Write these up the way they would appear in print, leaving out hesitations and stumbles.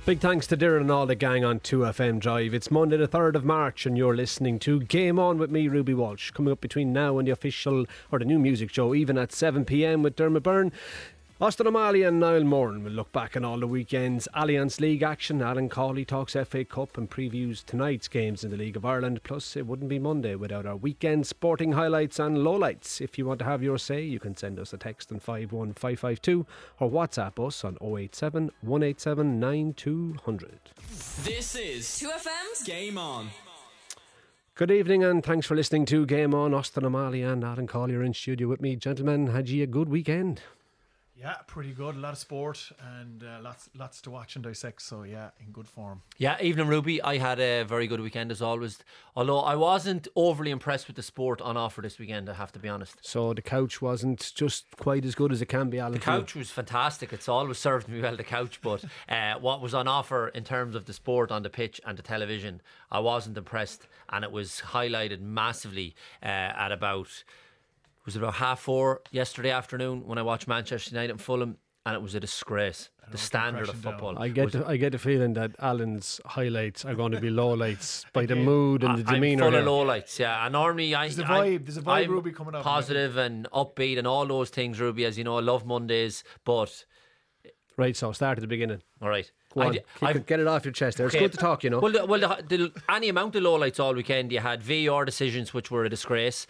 Big thanks to Darren and all the gang on 2FM Drive. It's Monday the 3rd of March and you're listening to Game On with me, Ruby Walsh. Coming up between now and the official, or the new music show, even at 7pm with Dermot Byrne. Austin O'Malley and Niall Moran will look back on all the weekend's Allianz League action. Alan Cawley talks FA Cup and previews tonight's games in the League of Ireland. Plus, it wouldn't be Monday without our weekend sporting highlights and lowlights. If you want to have your say, you can send us a text on 51552 or WhatsApp us on 087 187 9200. This is 2FM's Game On. Good evening and thanks for listening to Game On. Austin O'Malley and Alan Cawley are in studio with me. Gentlemen, had you a good weekend? Yeah, pretty good. A lot of sport and lots to watch and dissect. So yeah, in good form. Yeah, evening Ruby. I had a very good weekend as always. Although I wasn't overly impressed with the sport on offer this weekend, I have to be honest. So the couch wasn't just quite as good as it can be, Alan? The couch was fantastic. It's always served me well, the couch. But what was on offer in terms of the sport on the pitch and the television, I wasn't impressed. And it was highlighted massively at about... It was about 4:30 yesterday afternoon when I watched Manchester United and Fulham, and it was a disgrace. The standard of football. I get the feeling that Alan's highlights are going to be lowlights by the mood and the demeanour. I'm full of lowlights, yeah. And normally there's a vibe, Ruby, coming up. Positive and upbeat and all those things, Ruby. As you know, I love Mondays, but... Right, so start at the beginning. All right. Go on, get it off your chest there. It's good to talk, you know. Well, any amount of lowlights all weekend. You had VAR decisions which were a disgrace.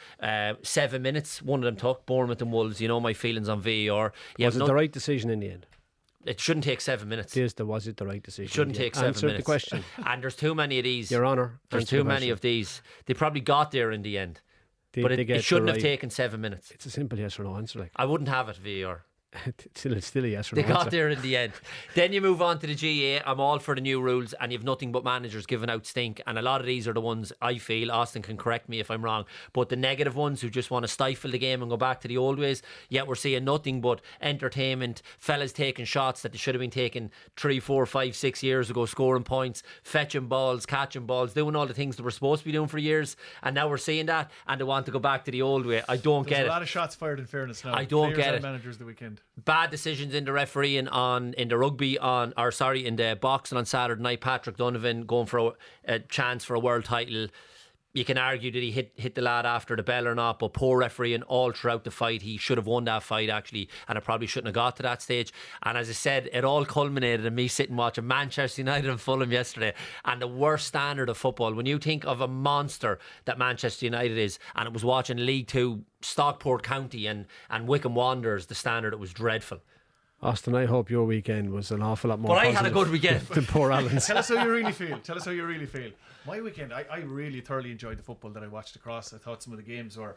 7 minutes, one of them took. Bournemouth and Wolves, you know my feelings on VAR. Was it the right decision in the end? It shouldn't take 7 minutes. Was it the right decision? It shouldn't take 7 minutes. Answer the question. And there's too many of these. Your Honour. There's too many of these. They probably got there in the end. But it shouldn't have taken 7 minutes. It's a simple yes or no answer. I wouldn't have it, VAR. It's still a yes or no answer. They got there in the end. Then you move on to the GA. I'm all for the new rules, and you've nothing but managers giving out stink. And a lot of these are the ones I feel, Austin can correct me if I'm wrong, but the negative ones who just want to stifle the game and go back to the old ways. Yet we're seeing nothing but entertainment, fellas taking shots that they should have been taking 3, 4, 5, 6 years ago, scoring points, fetching balls, catching balls, doing all the things that we're supposed to be doing for years. And now we're seeing that, and they want to go back to the old way. I don't get it. There's a lot of shots fired, in fairness now. I don't get it. Managers the weekend. Bad decisions in the refereeing in the rugby in the boxing on Saturday night. Patrick Donovan going for a chance for a world title. You can argue that he hit the lad after the bell or not, but poor refereeing all throughout the fight. He should have won that fight actually, and it probably shouldn't have got to that stage. And as I said, it all culminated in me sitting watching Manchester United and Fulham yesterday, and the worst standard of football. When you think of a monster that Manchester United is, and it was watching League 2 Stockport County and Wycombe Wanderers, the standard, it was dreadful. Austin, I hope your weekend was an awful lot more positive. But I had a good weekend. Than poor Alan's. Tell us how you really feel. My weekend, I really thoroughly enjoyed the football that I watched across. I thought some of the games were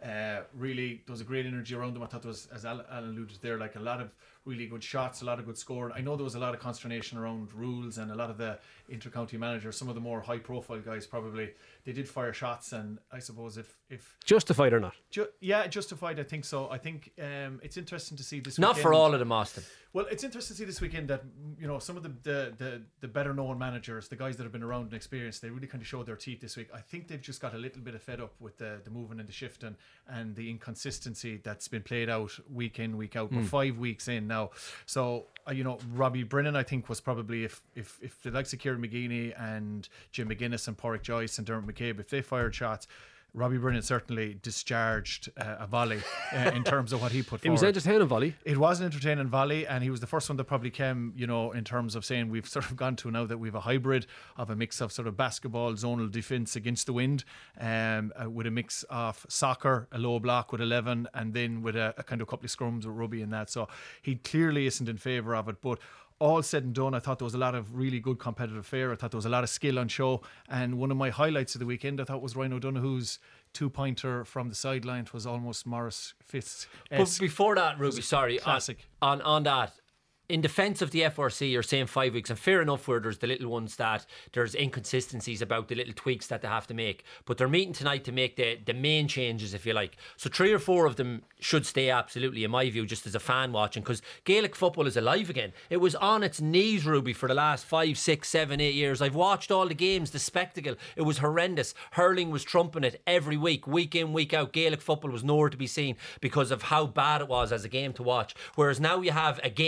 really, there was a great energy around them. I thought there was, as Alan alluded there, like a lot of really good shots, a lot of good scoring. I know there was a lot of consternation around rules and a lot of the inter-county managers, some of the more high-profile guys probably, they did fire shots, and I suppose if justified or not? Justified, I think so. I think it's interesting to see this not weekend. For all of them, Austin. Well, it's interesting to see this weekend that, you know, some of the better known managers, the guys that have been around and experienced, they really kind of showed their teeth this week. I think they've just got a little bit of fed up with the moving and the shifting and the inconsistency that's been played out week in, week out. We're 5 weeks in now. So, you know, Robbie Brennan, I think, was probably, if the likes of Kieran McGeeney and Jim McGuinness and Porrick Joyce and Dermot McCabe, if they fired shots, Robbie Brennan certainly discharged a volley in terms of what he put forward. It was entertaining volley. It was an entertaining volley, and he was the first one that probably came, you know, in terms of saying we've sort of gone to now that we've a hybrid of a mix of sort of basketball, zonal defence against the wind, with a mix of soccer, a low block with 11, and then with a kind of couple of scrums with rugby and that. So he clearly isn't in favour of it, but all said and done, I thought there was a lot of really good competitive fare. I thought there was a lot of skill on show. And one of my highlights of the weekend, I thought, was Ryan O'Donoghue's 2-pointer from the sideline. It was almost Morris Fitz. But before that, Ruby, sorry. Classic. On that, in defence of the FRC, you're saying 5 weeks, and fair enough where there's the little ones that there's inconsistencies about the little tweaks that they have to make, but they're meeting tonight to make the main changes, if you like. So 3 or 4 of them should stay, absolutely, in my view, just as a fan watching, because Gaelic football is alive again. It was on its knees, Ruby, for the last 5, 6, 7, 8 years. I've watched all the games, the spectacle. It was horrendous. Hurling was trumping it every week in, week out. Gaelic football was nowhere to be seen because of how bad it was as a game to watch. Whereas now you have a game, a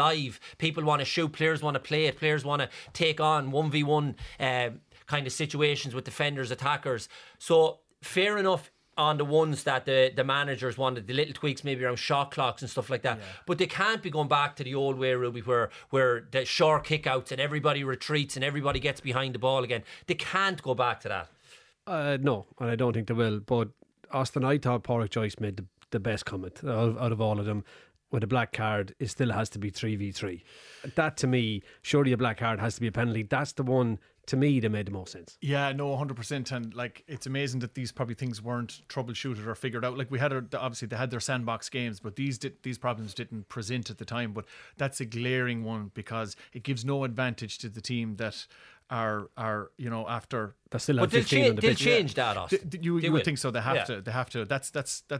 alive. People want to shoot, players want to play it, players want to take on 1v1 kind of situations with defenders, attackers. So fair enough on the ones that the managers wanted, the little tweaks maybe around shot clocks and stuff like that. But they can't be going back to the old way, Ruby, where the short kickouts and everybody retreats and everybody gets behind the ball again. They can't go back to that. No, and I don't think they will. But Austin, I thought Pádraig Joyce made the best comment out of all of them. With a black card, it still has to be 3v3. That to me, surely a black card has to be a penalty. That's the one, to me, that made the most sense. Yeah, no, 100%. And like, it's amazing that these probably things weren't troubleshooted or figured out. Like, we had obviously they had their sandbox games, but these problems didn't present at the time. But that's a glaring one because it gives no advantage to the team that are after. That still but have 15 on the they'll pitch. change that, Austin. You would will. think so. They have to. They have to. That's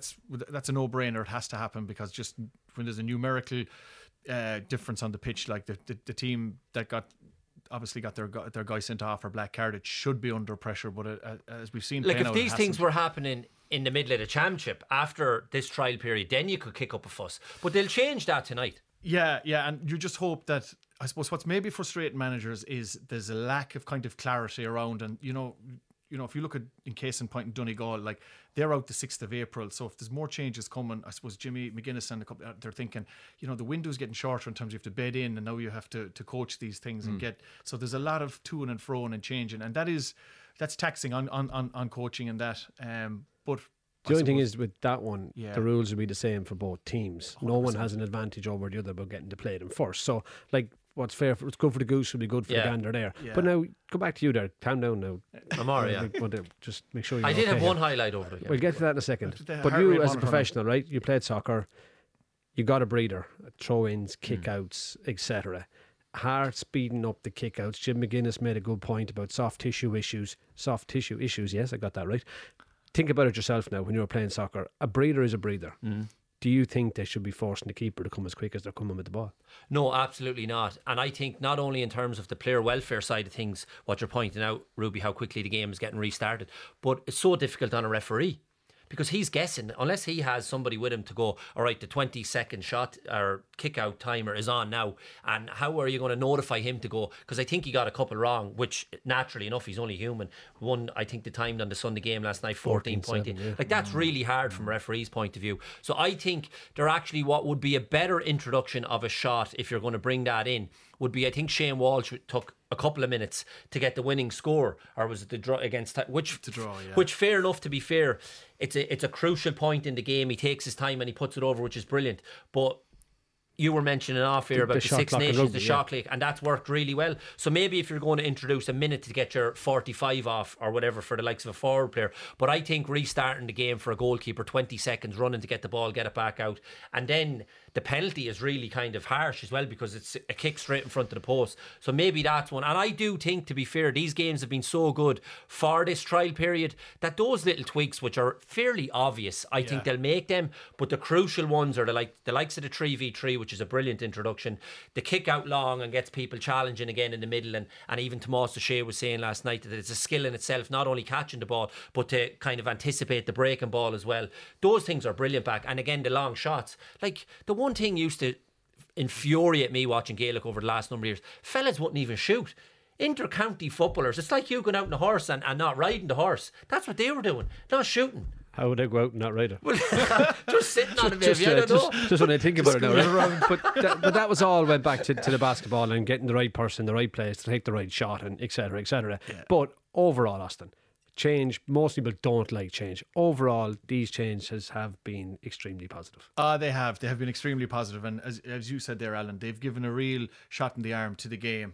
a no-brainer. It has to happen because just when there's a numerical difference on the pitch, like the team that got their guy sent off for black card, it should be under pressure. But as we've seen, like if these things were happening in the middle of the championship after this trial period, then you could kick up a fuss. But they'll change that tonight. Yeah, and you just hope that. I suppose what's maybe frustrating managers is there's a lack of kind of clarity around, and you know, if you look at in case in point in Donegal, like they're out the 6th of April. So if there's more changes coming, I suppose Jimmy McGuinness and a couple, they're thinking, the window's getting shorter in terms you have to bed in, and now you have to coach these things and get. So there's a lot of to and fro and changing, and that's taxing on coaching and that. But the only thing is with that one, Yeah. the rules will be the same for both teams. 100%. No one has an advantage over the other about getting to play them first. So, like, what's what's good for the goose will be good for the gander there. Yeah. But now, go back to you there. Calm down now. I'm all right, yeah. Just make sure you're I did okay have one here. highlight over the game. We'll get to that in a second. The But heart you, rate as a monitor professional, right? You played soccer. You got a breather, throw-ins, kick-outs, etc. Heart speeding up the kick-outs. Jim McGuinness made a good point about soft tissue issues. Soft tissue issues, yes, I got that right. Think about it yourself now when you're playing soccer. A breather is a breather. Do you think they should be forcing the keeper to come as quick as they're coming with the ball? No, absolutely not. And I think not only in terms of the player welfare side of things, what you're pointing out, Ruby, how quickly the game is getting restarted, but it's so difficult on a referee. Because he's guessing, unless he has somebody with him to go, all right, the 20-second shot or kick-out timer is on now, and how are you going to notify him to go? Because I think he got a couple wrong, which naturally enough, he's only human. One, I think the timed on the Sunday game last night, 14.8. yeah. Like, that's really hard from a referee's point of view. So I think they're actually what would be a better introduction of a shot, if you're going to bring that in, would be, I think Shane Walsh took a couple of minutes to get the winning score, or was it the draw against which fair enough, to be fair, it's a crucial point in the game. He takes his time and he puts it over, which is brilliant. But you were mentioning off here about the Six Nations, the shot clock, and that's worked really well. So maybe if you're going to introduce a minute to get your 45 off or whatever for the likes of a forward player, but I think restarting the game for a goalkeeper, 20 seconds running to get the ball, get it back out, and then the penalty is really kind of harsh as well because it's a kick straight in front of the post. So maybe that's one. And I do think, to be fair, these games have been so good for this trial period that those little tweaks, which are fairly obvious, I think they'll make them. But the crucial ones are the likes of the 3v3, which is a brilliant introduction. The kick out long and gets people challenging again in the middle. And even Tomás O'Shea was saying last night that it's a skill in itself, not only catching the ball, but to kind of anticipate the breaking ball as well. Those things are brilliant back. And again, the long shots. Like, the one thing used to infuriate me watching Gaelic over the last number of years, fellas wouldn't even shoot. Inter-county footballers, it's like you going out on a horse and not riding the horse. That's what they were doing, not shooting. How would they go out and not ride it? Just sitting on it, maybe. I don't know. Just when I think about it now, right? but that was all went back to the basketball and getting the right person, the right place to take the right shot, and etc. etc. Yeah. But overall, Austin, change, most people don't like change. Overall, these changes have been extremely positive. They have been extremely positive, and as you said there, Alan, they've given a real shot in the arm to the game.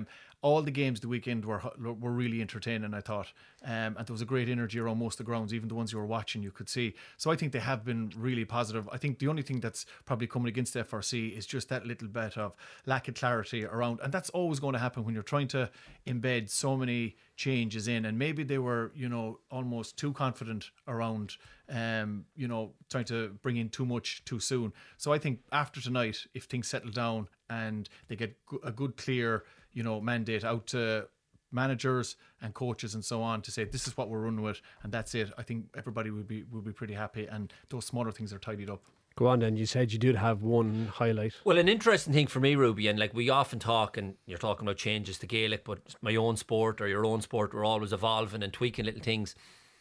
All the games the weekend were really entertaining, I thought, and there was a great energy around most of the grounds. Even the ones you were watching, you could see. So I think they have been really positive. I think the only thing that's probably coming against the FRC is just that little bit of lack of clarity around, and that's always going to happen when you're trying to embed so many changes in. And maybe they were, almost too confident around, trying to bring in too much too soon. So I think after tonight, if things settle down and they get a good, clear, mandate out to managers and coaches and so on to say this is what we're running with and that's it, I think everybody would be pretty happy, and those smaller things are tidied up. Go on then, you said you did have one highlight. Well, an interesting thing for me, Ruby, and like we often talk, and you're talking about changes to Gaelic, but my own sport or your own sport, we're always evolving and tweaking little things.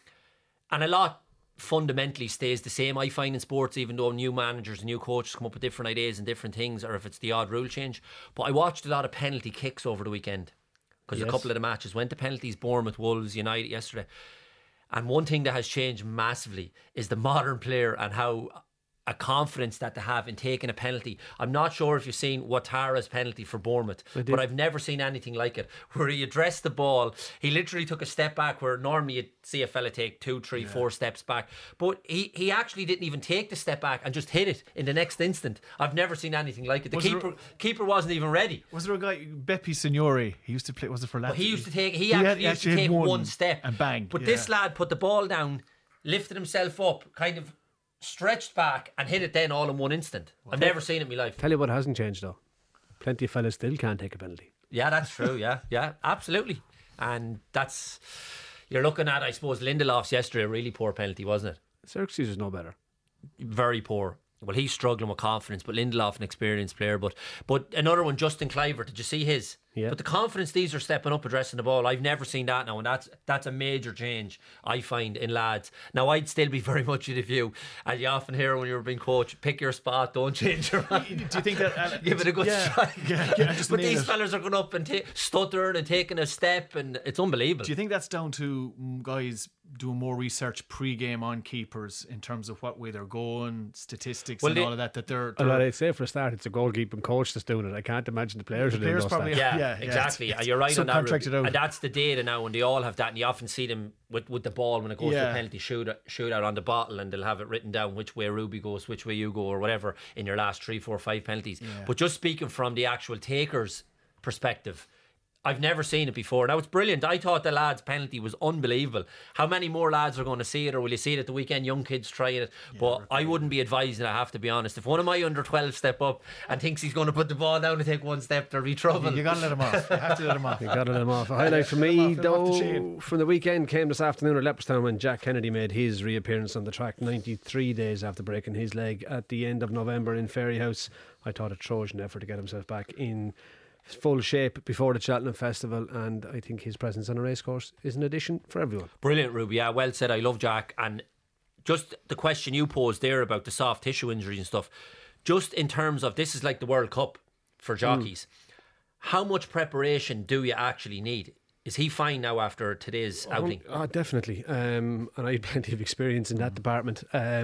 And a lot fundamentally stays the same, I find, in sports, even though new managers and new coaches come up with different ideas and different things, or if it's the odd rule change. But I watched a lot of penalty kicks over the weekend because a couple of the matches went to penalties, Bournemouth, Wolves, United yesterday. And one thing that has changed massively is the modern player and how a confidence that they have in taking a penalty. I'm not sure if you've seen Ouattara's penalty for Bournemouth, but I've never seen anything like it, where he addressed the ball. He literally took a step back where normally you'd see a fella take 2, 3, 4 steps back. But he actually didn't even take the step back and just hit it in the next instant. I've never seen anything like it. The keeper wasn't even ready. Was there a guy, Beppe Signori, he used to play, was it for Lazio? He used to take, he actually used to take one step. And bang. But this lad put the ball down, lifted himself up, kind of stretched back and hit it then all in one instant. I've never seen it in my life. Tell you what hasn't changed though. Plenty of fellas still can't take a penalty. Yeah, that's true. Yeah, absolutely. And that's, you're looking at, I suppose, Lindelof's yesterday, a really poor penalty, wasn't it? Xerxes is no better. Very poor. Well, he's struggling with confidence, but Lindelof, an experienced player. But another one, Justin Cliver, did you see his? Yeah. But the confidence these are stepping up, addressing the ball, I've never seen that now, and that's a major change, I find, in lads. Now, I'd still be very much of the view, as you often hear when you're being coached, pick your spot, don't change your mind. Do you think that... Give it a good try. Yeah, but these fellas are going up and stuttering and taking a step, and it's unbelievable. Do you think that's down to guys doing more research pre-game on keepers in terms of what way they're going, statistics and all of that they're... Well, I'd say for a start, it's a goalkeeping coach that's doing it. I can't imagine the players are doing those probably, stats. Yeah, exactly. You're right on that. Out. And that's the data now, and they all have that, and you often see them with the ball when it goes to a penalty shootout on the bottle, and they'll have it written down which way Ruby goes, which way you go, or whatever in your last 3, 4, 5 penalties. But just speaking from the actual taker's perspective, I've never seen it before. Now, it's brilliant. I thought the lad's penalty was unbelievable. How many more lads are going to see it, or will you see it at the weekend? Young kids trying it. But I wouldn't be advising it, I have to be honest. If one of my under 12 step up and thinks he's going to put the ball down and take one step, there'll be trouble. You got to let him off. You have to let him off. You got to let him off. A highlight for me, though, from the weekend came this afternoon at Leopardstown when Jack Kennedy made his reappearance on the track 93 days after breaking his leg at the end of November in Ferryhouse. I thought a Trojan effort to get himself back in full shape before the Cheltenham Festival, and I think his presence on a racecourse is an addition for everyone. Brilliant, Ruby. Yeah, well said. I love Jack. And just the question you posed there about the soft tissue injuries and stuff, just in terms of, this is like the World Cup for jockeys, how much preparation do you actually need? Is he fine now after today's outing? Definitely. And I had plenty of experience in that department.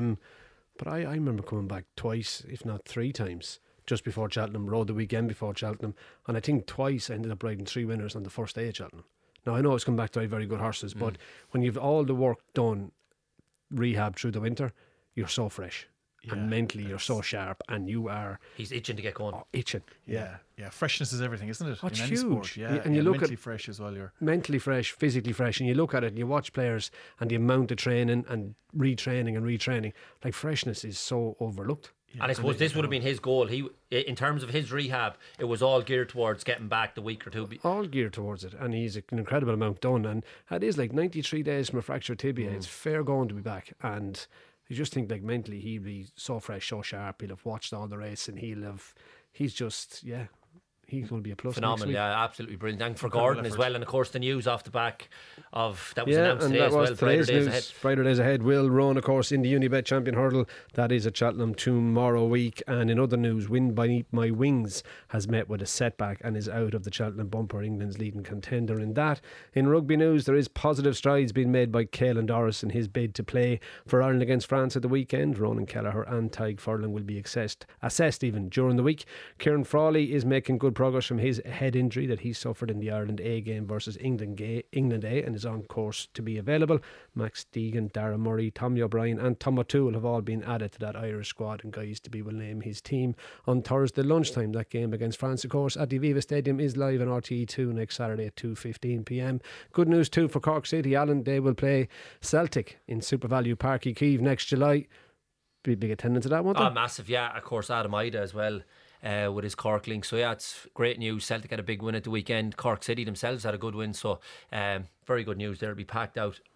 But I remember coming back twice, if not 3 times, just before Cheltenham, rode the weekend before Cheltenham, and I think twice I ended up riding 3 winners on the first day at Cheltenham. Now I know it's come back to ride very good horses, but when you've all the work done, rehab through the winter, you're so fresh. And mentally you're so sharp, and you are... He's itching to get going. Itching. Yeah. Freshness is everything, isn't it? It's in any huge. Sport. Yeah. And you look mentally at fresh as well. You're mentally fresh, physically fresh, and you look at it and you watch players and the amount of training and retraining. Like, freshness is so overlooked. And I suppose this would have been his goal. He, in terms of his rehab, it was all geared towards getting back the week or two. All geared towards it, and he's an incredible amount done. And it is like 93 days from a fractured tibia. It's fair going to be back. And you just think, like, mentally he'll be so fresh, so sharp. He'll have watched all the race, and he's just, he's going to be a plus. Phenomenal, yeah, absolutely brilliant. And for Gordon as well, and of course the news off the back of that was announced today as well. Brighter days ahead. Brighter days ahead. Will Rowan, of course, in the Unibet Champion Hurdle. That is at Cheltenham tomorrow week. And in other news, Win by My Wings has met with a setback and is out of the Cheltenham bumper, England's leading contender in that. In rugby news, there is positive strides being made by Caelan Doris in his bid to play for Ireland against France at the weekend. Ronan Kelleher and Tyg Furlan will be assessed even during the week. Kieran Frawley is making good progress from his head injury that he suffered in the Ireland A game versus England A, and is on course to be available. Max Deegan, Dara Murray, Tommy O'Brien and Tom O'Toole have all been added to that Irish squad, and Guy Easterby will name his team on Thursday lunchtime. That game against France, of course, at the Aviva Stadium is live on RTE2 next Saturday at 2:15pm. Good news too for Cork City, Alan. They will play Celtic in Super Value Park Kyiv next July. Big attendance at that, won't they? Massive, yeah. Of course, Adam Ida as well. With his Cork link, so it's great news. Celtic had a big win at the weekend. Cork City themselves had a good win, so very good news there. It'll be packed out.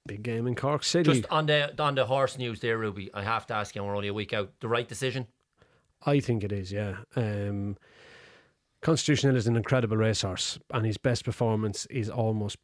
Big game in Cork City. Just on the horse news there, Ruby, I have to ask you, and we're only a week out, the right decision? I think it is, yeah. Constitution Hill is an incredible racehorse, and his best performance is almost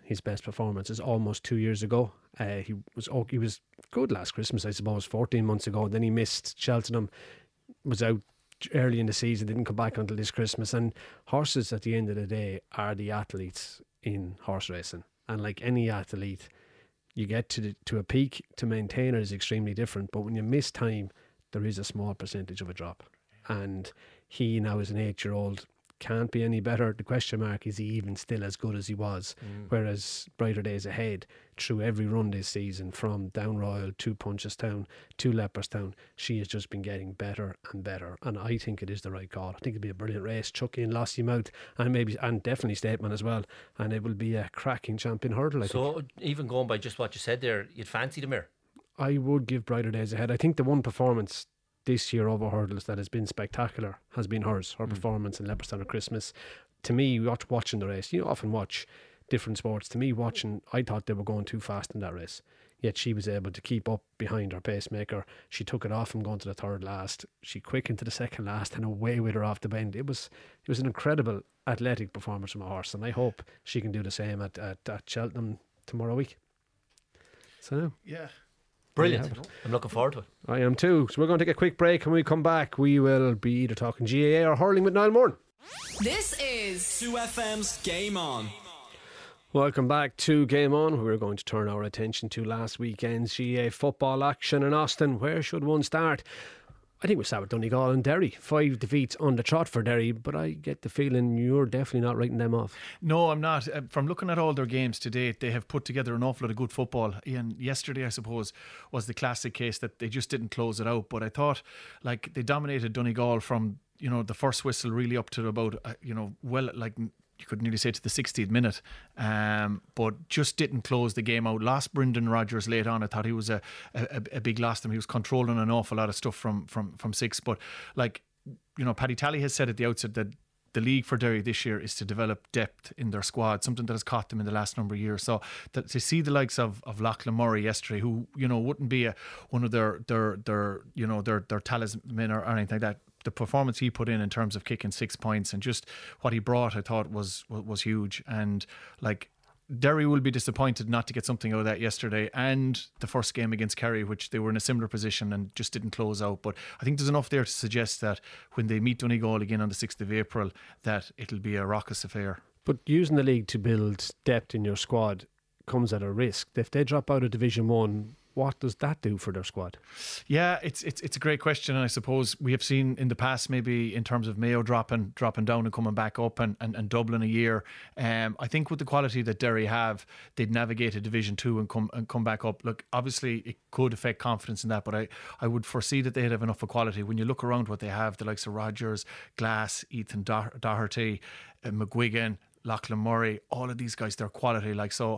2 years ago. He was good last Christmas, I suppose, 14 months ago. Then he missed Cheltenham, was out early in the season, didn't come back until this Christmas. And horses, at the end of the day, are the athletes in horse racing. And like any athlete, you get to a peak, to maintain it is extremely different. But when you miss time, there is a small percentage of a drop. And he now, as an 8-year-old, can't be any better. The question mark is, he even still as good as he was? Whereas Brighter Days Ahead, through every run this season, from Down Royal to Punchestown to Leopardstown, she has just been getting better and better, and I think it is the right call. I think it'll be a brilliant race. Chuck in Lossiemouth, and definitely Stateman as well, and it will be a cracking champion hurdle, I think. Even going by just what you said there, you'd fancy the mirror? I would give Brighter Days Ahead. I think the one performance this year over hurdles that has been spectacular has been her performance in Leopardstown at Christmas. To me, watching the race, you often watch different sports. To me, I thought they were going too fast in that race, yet she was able to keep up behind her pacemaker. She took it off from going to the third last. She quickened to the second last and away with her off the bend. It was an incredible athletic performance from a horse, and I hope she can do the same at Cheltenham tomorrow week. So yeah, brilliant. I'm looking forward to it. I am too. So we're going to take a quick break, and when we come back, we will be either talking GAA or hurling with Niall Moran. This is 2FM's Game On. Welcome back to Game On. We're going to turn our attention to last weekend's GAA football action in Austin. Where should one start? I think we'll start with Donegal and Derry. 5 defeats on the trot for Derry, but I get the feeling you're definitely not writing them off. No, I'm not. From looking at all their games to date, they have put together an awful lot of good football. And yesterday, I suppose, was the classic case that they just didn't close it out. But I thought, like, they dominated Donegal from, the first whistle really up to about, you could nearly say to the 60th minute, but just didn't close the game out. Lost Brendan Rodgers late on. I thought he was a big loss to him. He was controlling an awful lot of stuff from 6. But Paddy Talley has said at the outset that the league for Derry this year is to develop depth in their squad, something that has caught them in the last number of years. So to see the likes of Lachlan Murray yesterday, who wouldn't be one of their talisman or anything like that. The performance he put in terms of kicking 6 points and just what he brought, I thought was huge. And Derry will be disappointed not to get something out of that yesterday, and the first game against Kerry, which they were in a similar position and just didn't close out. But I think there's enough there to suggest that when they meet Donegal again on the 6th of April, that it'll be a raucous affair. But using the league to build depth in your squad comes at a risk. If they drop out of Division 1, what does that do for their squad? Yeah, it's a great question, and I suppose we have seen in the past, maybe in terms of Mayo dropping down and coming back up and Dublin a year. I think with the quality that Derry have, they'd navigate a Division 2 and come back up. Look, obviously it could affect confidence in that, but I would foresee that they'd have enough of quality. When you look around what they have, the likes of Rodgers, Glass, Ethan Doherty, McGuigan, Lachlan Murray, all of these guys, they're quality.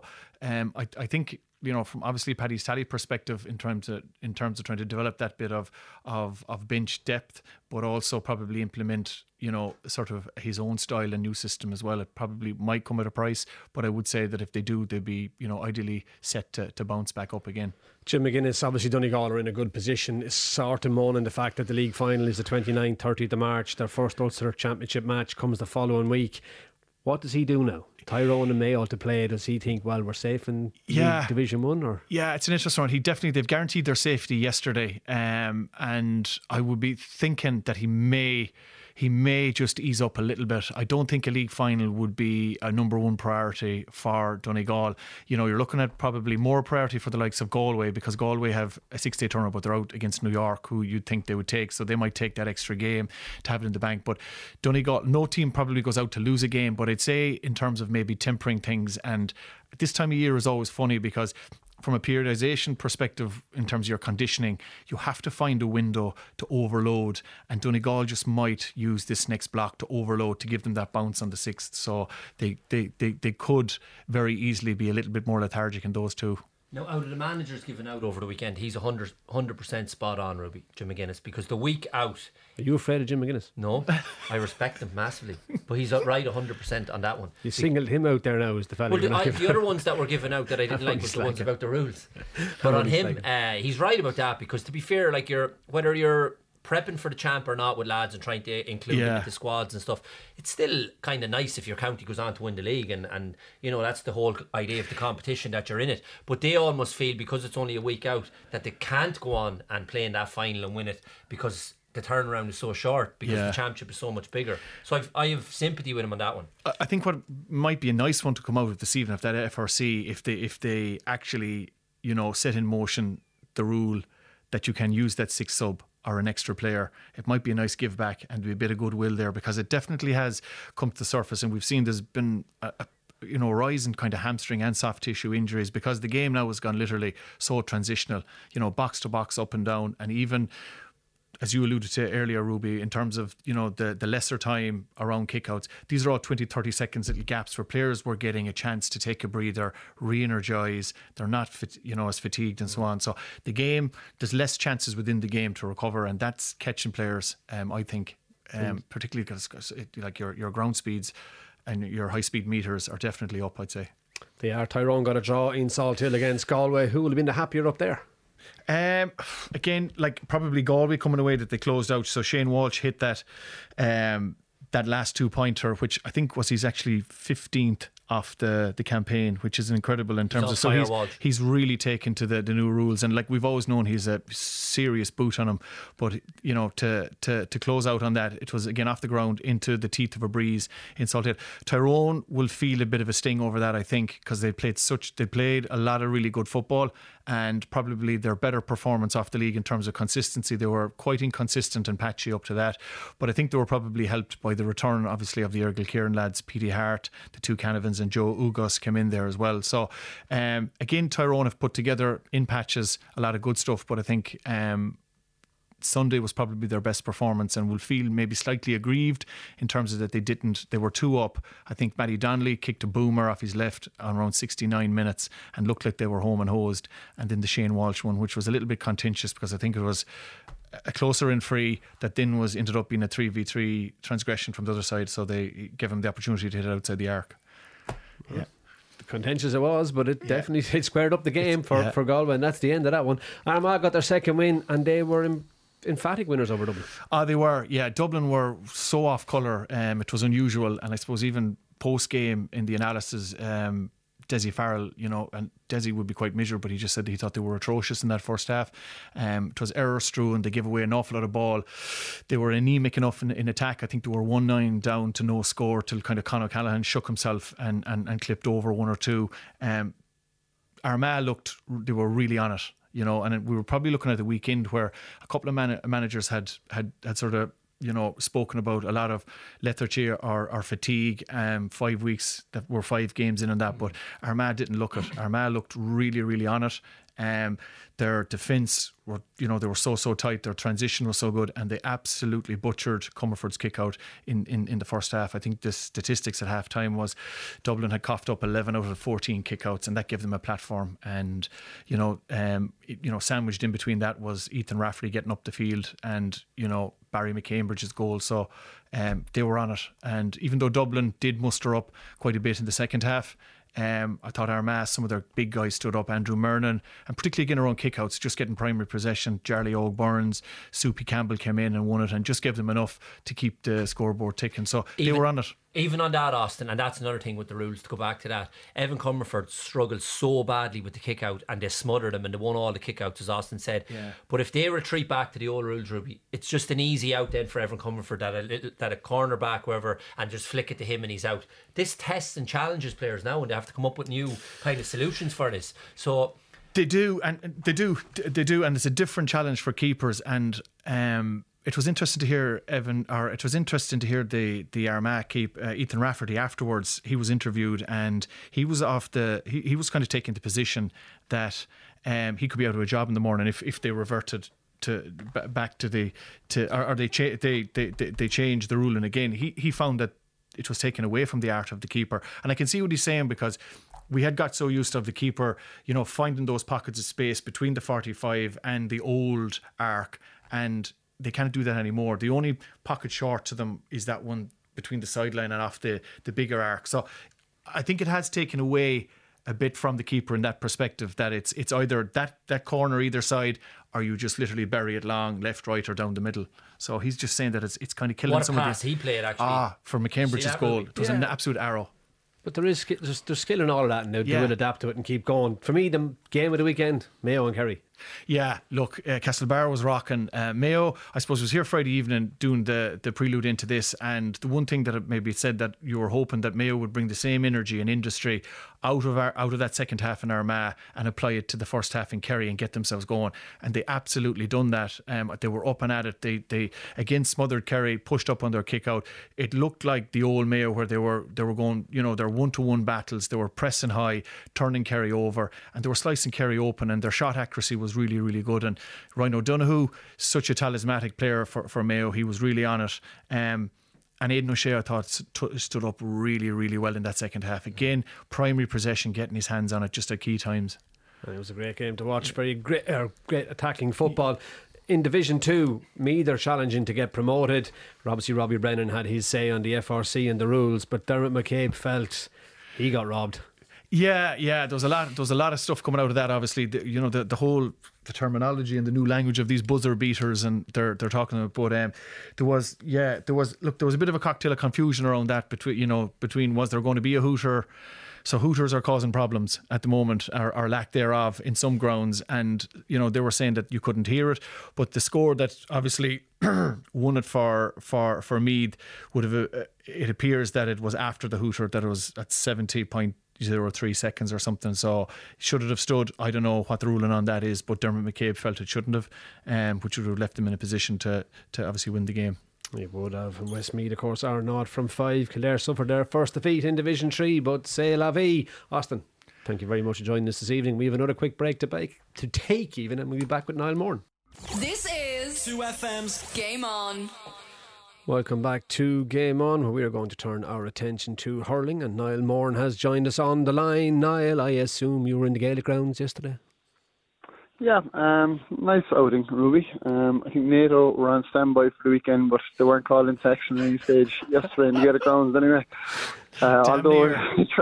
I think, from obviously Paddy Talley perspective, in terms of trying to develop that bit of bench depth, but also probably implement sort of his own style and new system as well. It probably might come at a price, but I would say that if they do, they'd be ideally set to bounce back up again. Jim McGuinness, obviously Donegal are in a good position, is sort of moaning the fact that the league final is the 29th, 30th of March. Their first Ulster Championship match comes the following week. What does he do now? Tyrone and Mayo to play. Does he think, well, we're safe in Division 1? Or? Yeah, it's an interesting one. They've guaranteed their safety yesterday, and I would be thinking that he may just ease up a little bit. I don't think a league final would be a number one priority for Donegal. You're looking at probably more priority for the likes of Galway, because Galway have a 6-day tournament, but they're out against New York, who you'd think they would take, so they might take that extra game to have it in the bank. But Donegal, no team probably goes out to lose a game, but I'd say in terms of maybe tempering things, and this time of year is always funny because from a periodization perspective, in terms of your conditioning, you have to find a window to overload, and Donegal just might use this next block to overload to give them that bounce on the 6th. So they could very easily be a little bit more lethargic in those two. Now, out of the managers given out over the weekend, he's 100% spot on, Ruby, Jim McGuinness, because the week out... Are you afraid of Jim McGuinness? No, I respect him massively, but he's right 100% on that one. You singled him out there now as the fella. Well, the other ones that were given out that I didn't like was the ones about the rules. But on him, he's right about that, because to be fair, like whether you're prepping for the champ or not with lads and trying to include them with the squads and stuff, it's still kind of nice if your county goes on to win the league, and you know, that's the whole idea of the competition, that you're in it. But they almost feel, because it's only a week out, that they can't go on and play in that final and win it, because the turnaround is so short, because the championship is so much bigger. So I have sympathy with him on that one. I think what might be a nice one to come out of this evening, of that FRC, if they actually, you know, set in motion the rule that you can use that 6 sub or an extra player, it might be a nice give back and be a bit of goodwill there, because it definitely has come to the surface, and we've seen there's been a rise in kind of hamstring and soft tissue injuries, because the game now has gone literally so transitional, you know, box to box, up and down, and even, as you alluded to earlier, Ruby, in terms of, you know, the lesser time around kickouts, these are all 20-30 seconds little gaps where players were getting a chance to take a breather, re-energise. They're not as fatigued and so on. So the game, there's less chances within the game to recover, and that's catching players, I think, particularly because like your ground speeds and your high speed meters are definitely up, I'd say. They are. Tyrone got a draw in Salthill against Galway. Who will have been the happier up there? Again, like probably Galway coming away, that they closed out. So Shane Walsh hit that last 2-pointer, which I think was he's actually 15th off the campaign, which is incredible in terms of, so he's really taken to the new rules, and like we've always known, he's a serious boot on him, but you know, to close out on that, it was again off the ground into the teeth of a breeze in Salthill. Tyrone will feel a bit of a sting over that, I think, because they played a lot of really good football, and probably their better performance off the league in terms of consistency. They were quite inconsistent and patchy up to that, but I think they were probably helped by the return, obviously, of the Ergel Kieran lads, Petey Hart, the two Canavans, and Joe Ugos came in there as well. So again, Tyrone have put together in patches a lot of good stuff, but I think Sunday was probably their best performance, and will feel maybe slightly aggrieved in terms of that they were 2 up. I think Matty Donnelly kicked a boomer off his left on around 69 minutes and looked like they were home and hosed, and then the Shane Walsh one, which was a little bit contentious, because I think it was a closer in free that then ended up being a 3v3 transgression from the other side, so they gave him the opportunity to hit it outside the arc. Yeah. Contentious it was, but it definitely squared up the game for Galway, and that's the end of that one. Armagh got their second win, and they were emphatic winners over Dublin. They were, Dublin were so off colour, it was unusual, and I suppose even post game in the analysis, Desi Farrell, you know, and Desi would be quite miserable, but he just said that he thought they were atrocious in that first half. It was error strewn, they gave away an awful lot of ball. They were anemic enough in attack. I think they were 1-9 down to no score till kind of Conor Callaghan shook himself and clipped over one or two. Armagh they were really on it, you know, and we were probably looking at the weekend where a couple of managers had sort of, you know, spoken about a lot of lethargy or fatigue. 5 weeks, that were 5 games in on that, but Armagh didn't look it. Armagh looked really, really on it. Their defence were, you know, they were so tight. Their transition was so good, and they absolutely butchered Comerford's kick out in the first half. I think the statistics at half time was Dublin had coughed up 11 out of 14 kick outs, and that gave them a platform. And sandwiched in between that was Ethan Rafferty getting up the field, and you know, Barry McCambridge's goal. So they were on it, and even though Dublin did muster up quite a bit in the second half, I thought Armagh, some of their big guys stood up. Andrew Murnan, and particularly again around kickouts, just getting primary possession. Charlie O'Byrne, Soupy Campbell came in and won it, and just gave them enough to keep the scoreboard ticking. So they were on it. Even on that, Austin, and that's another thing with the rules, to go back to that, Evan Comerford struggled so badly with the kick out, and they smothered him, and they won all the kick outs, as Austin said. But if they retreat back to the old rules, Ruby, it's just an easy out then for Evan Comerford, that a cornerback, wherever, and just flick it to him and he's out. This tests and challenges players now, and they have to come up with new kind of solutions for this. So they do, and it's a different challenge for keepers. And it was interesting to hear the Armagh keep Ethan Rafferty afterwards. He was interviewed, and he was he was kind of taking the position that he could be out of a job in the morning if they reverted back to they changed the ruling again. He found that it was taken away from the art of the keeper, and I can see what he's saying, because we had got so used to the keeper, finding those pockets of space between the 45 and the old arc, and they can't do that anymore. The only pocket short to them is that one between the sideline and off the bigger arc. So I think it has taken away a bit from the keeper in that perspective, that it's either that corner either side, or you just literally bury it long, left, right, or down the middle. So he's just saying that it's kind of killing What a some of pass the... he played, actually. For McCambridge's goal. It was an absolute arrow. But there's skill in all of that, and they will adapt to it and keep going. For me, the game of the weekend, Mayo and Kerry. Yeah, look, Castlebar was rocking. Mayo, I suppose, was here Friday evening doing the prelude into this, and the one thing that it maybe said that you were hoping that Mayo would bring the same energy and industry out of that second half in Armagh and apply it to the first half in Kerry and get themselves going, and they absolutely done that. They were up and at it. They again smothered Kerry, pushed up on their kick out. It looked like the old Mayo where they were going, their 1-to-1 battles. They were pressing high, turning Kerry over, and they were slicing Kerry open, and their shot accuracy was really, really good. And Ryan O'Donoghue, such a talismanic player for Mayo, he was really on it. And Aidan O'Shea, I thought, stood up really, really well in that second half. Again, primary possession, getting his hands on it just at key times. And it was a great game to watch. Very great attacking football. In Division 2, Meath are challenging to get promoted. Obviously, Robbie Brennan had his say on the FRC and the rules, but Dermot McCabe felt he got robbed. Yeah, there was a lot of stuff coming out of that. Obviously, the whole terminology and the new language of these buzzer beaters, and they're talking about. But there was a bit of a cocktail of confusion around that between was there going to be a hooter. So hooters are causing problems at the moment, or lack thereof, in some grounds, and they were saying that you couldn't hear it. But the score that obviously won it for Meath would have. It appears that it was after the hooter, that it was at 70.03 seconds or something. So should it have stood? I don't know what the ruling on that is, but Dermot McCabe felt it shouldn't have, which would have left them in a position to obviously win the game. It would have. And Westmeath, of course, are not from 5. Kildare suffered their first defeat in Division 3, but c'est la vie. Austin, thank you very much for joining us this evening. We have another quick break to take even, and we'll be back with Niall Moran. This is 2FM's Game On. Welcome back to Game On, where we are going to turn our attention to hurling, and Niall Moran has joined us on the line. Niall, I assume you were in the Gaelic grounds yesterday? Yeah, nice outing, Ruby. I think NATO were on standby for the weekend, but they weren't called in section at any stage yesterday in the Gaelic grounds anyway. Although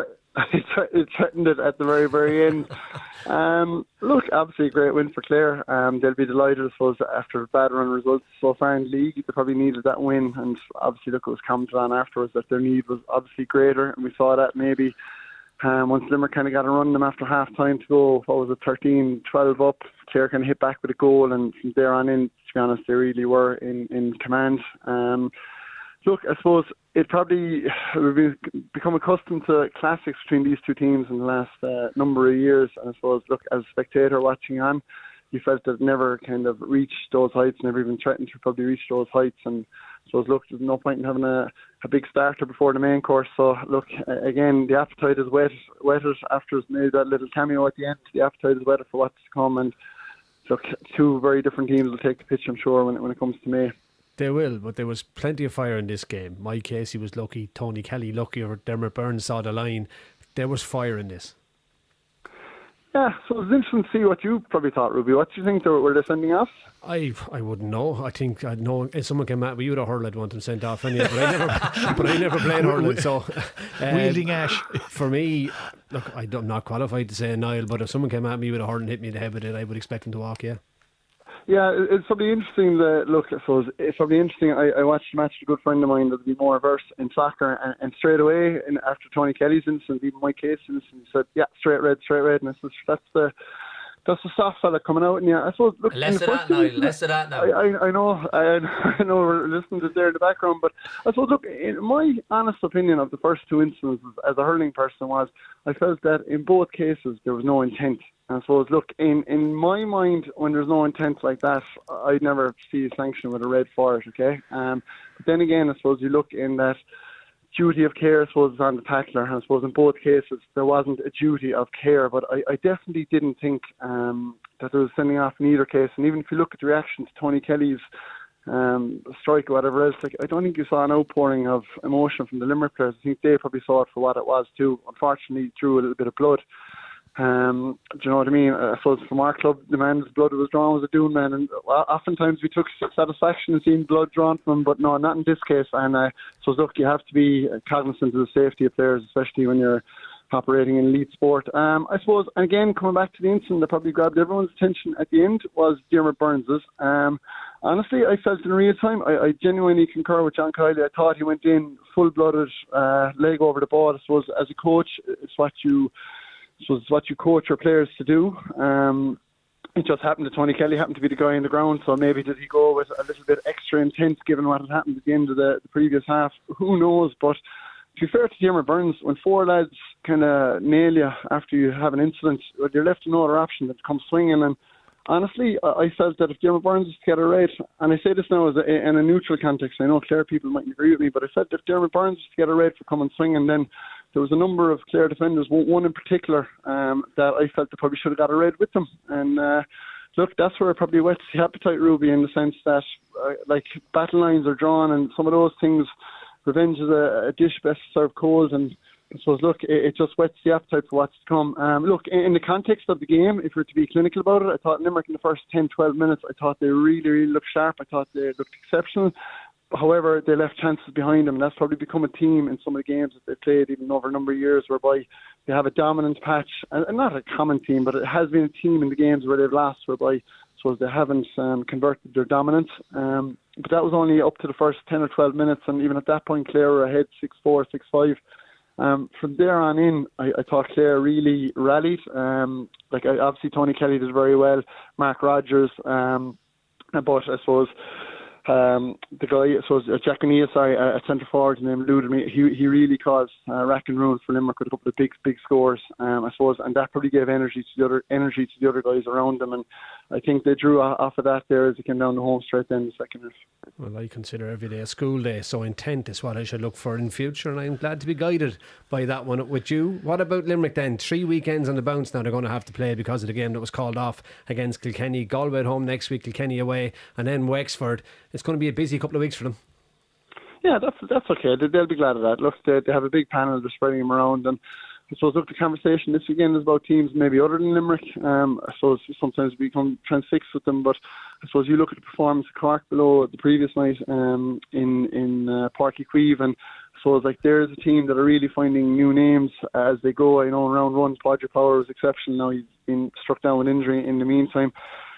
it threatened it at the very, very end. Look, obviously a great win for Clare. They'll be delighted, I suppose, after bad run results so far in the league. They probably needed that win, and obviously, look, it was commented on afterwards that their need was obviously greater, and we saw that maybe once Limerick kind of got a run them after half time to go, 13-12 up, Clare kind of hit back with a goal, and from there on in, to be honest, they really were in command. Look, I suppose we've become accustomed to classics between these two teams in the last number of years, and I suppose, look, as a spectator watching on, you felt that it never kind of reached those heights, never even threatened to probably reach those heights, and so look, there's no point in having a big starter before the main course. So look, again, the appetite is whetted after it's made that little cameo at the end. The appetite is whetted for what's to come, and look, two very different teams will take the pitch, I'm sure, when it comes to May. They will, but there was plenty of fire in this game. Mike Casey was lucky, Tony Kelly lucky, or Dermot Byrne saw the line. There was fire in this. Yeah, so it's interesting to see what you probably thought, Ruby. What do you think? Were they sending off? I wouldn't know. I think I'd know if someone came at me with a hurl, I'd want them sent off anyway. But I never played hurling, so wielding ash. For me, look, I'm not qualified to say Niall, but if someone came at me with a hurl and hit me in the head with it, I would expect them to walk. Yeah. Yeah, it's probably interesting. Look, I suppose it's probably interesting. I watched a match with a good friend of mine that'll be more averse in soccer, and straight away, after Tony Kelly's instance, even Mike Casey's instance, he said, "Yeah, straight red," and I said, that's the soft fella coming out. And yeah, I suppose, look, less of that now. I know we're listening to there in the background, but I suppose, look, in my honest opinion of the first two instances as a hurling person was, I felt that in both cases there was no intent. And I suppose, look, in my mind, when there's no intent like that, I'd never see a sanction with a red for it, okay? But then again, I suppose you look in that duty of care, I suppose, is on the tackler. And I suppose in both cases there wasn't a duty of care, but I definitely didn't think that there was sending off in either case. And even if you look at the reaction to Tony Kelly's strike or whatever else. Like, I don't think you saw an outpouring of emotion from the Limerick players. I think they probably saw it for what it was too. Unfortunately, drew a little bit of blood. Do you know what I mean? I suppose from our club, the man's blood was drawn was a Doon man, and oftentimes we took satisfaction in seeing blood drawn from him, but no, not in this case. And so look, you have to be cognizant of the safety of players, especially when you're operating in elite sport. I suppose, and again, coming back to the incident that probably grabbed everyone's attention at the end was Diarmuid Burns's. Honestly, I felt in real time, I genuinely concur with John Kiley. I thought he went in full-blooded, leg over the ball. I suppose as a coach, it's what you coach your players to do. It just happened that Tony Kelly happened to be the guy on the ground, so maybe did he go with a little bit extra intense given what had happened at the end of the previous half? Who knows? But to be fair to Diarmuid Burns, when four lads kind of nail you after you have an incident, you're left with no other option than to come swinging. And honestly, I felt that if Diarmuid Burns was to get it right, and I say this now in a neutral context, I know Clare people mightn't agree with me, but I felt if Diarmuid Burns was to get it right for coming swinging, then there was a number of Clare defenders, one in particular, that I felt they probably should have got a red with them. And look, that's where it probably whets the appetite, Ruby, in the sense that like battle lines are drawn and some of those things, revenge is a dish best served cold, and I suppose, look, it just whets the appetite for what's to come. Look, in the context of the game, if we're to be clinical about it, I thought Limerick in the first 10-12 minutes, I thought they really, really looked sharp. I thought they looked exceptional. However, they left chances behind them, and that's probably become a theme in some of the games that they've played even over a number of years, whereby they have a dominant patch, and not a common theme, but it has been a team in the games where they've lost, whereby I suppose they haven't converted their dominance. But that was only up to the first 10 or 12 minutes, and even at that point, Clare were ahead 6-4, 6-5. From there on in, I thought Clare really rallied. Obviously Tony Kelly did very well, Mark Rogers, but I suppose the guy, Jack O'Neill, a centre forward named eluded me. He really caused rack and ruin for Limerick with a couple of big scores, I suppose, and that probably gave energy to the other guys around them. And I think they drew off of that there as they came down the home straight then the second half. Well, I consider every day a school day, so intent is what I should look for in future, and I'm glad to be guided by that one with you. What about Limerick then? 3 weekends on the bounce now they're going to have to play because of the game that was called off against Kilkenny. Galway at home next week, Kilkenny away, and then Wexford. It's going to be a busy couple of weeks for them. Yeah, that's okay. They'll be glad of that. Look, they have a big panel, they're spreading them around, and I suppose, look, the conversation this weekend is about teams maybe other than Limerick. I suppose sometimes we become transfixed with them, but I suppose you look at the performance of Cork below the previous night in Páirc Uí Chaoimh, and I suppose like there's a team that are really finding new names as they go. I know in round one, Padraig Power was exceptional. Now he's been struck down with injury in the meantime.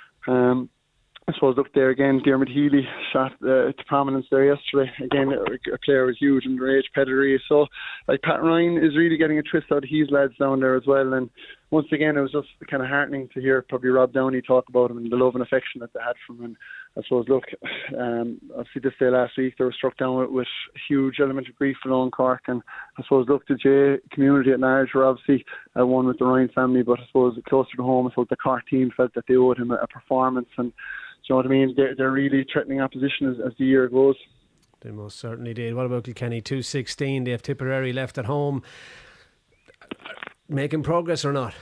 I suppose, look there again, Diarmuid Healy shot to prominence there yesterday. Again, a player with huge underage pedigree. So, like, Pat Ryan is really getting a twist out of his lads down there as well. And once again, it was just kind of heartening to hear probably Rob Downey talk about him and the love and affection that they had from him. And I suppose, look, obviously this day last week they were struck down with a huge element of grief along Cork. And I suppose, look, the J community at large were obviously one with the Ryan family, but I suppose closer to home, I suppose the Cork team felt that they owed him a performance. And do you know what I mean? They're really threatening opposition as the year goes. They most certainly did. What about Kilkenny? 2-16. They have Tipperary left at home. Making progress or not?